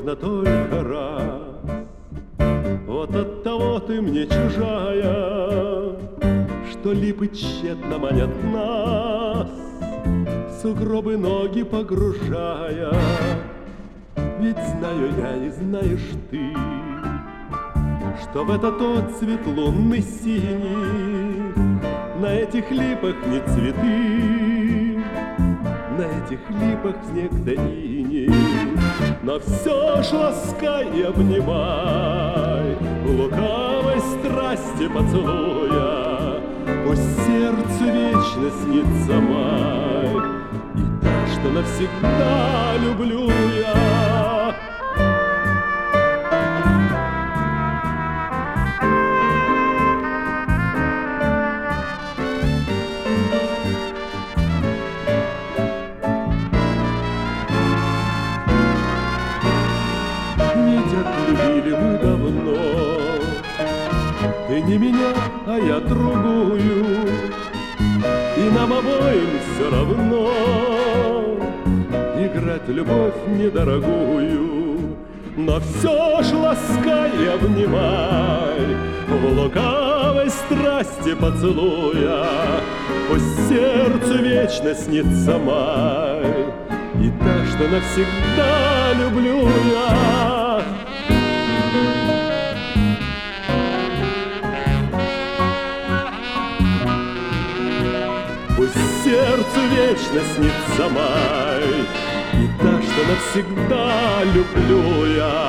можно только раз. Вот оттого ты мне чужая, что липы тщетно манят нас, в сугробы ноги погружая. Ведь знаю я и знаешь ты, что в этот отцвет лунный синий на этих липах не цветы, на этих липах снег да иней. Но все ж ласкай и обнимай, в лукавой страсти поцелуя, пусть сердцу вечно снится май и та, что навсегда люблю я. Любили мы давно, ты не меня, а я другую, и нам обоим все равно играть любовь недорогую. Но все ж ласкай и обнимай, в лукавой страсти поцелуя, пусть сердцу вечно снится май и та, что навсегда люблю я. Пусть сердцу вечно снится май и та, что навсегда люблю я.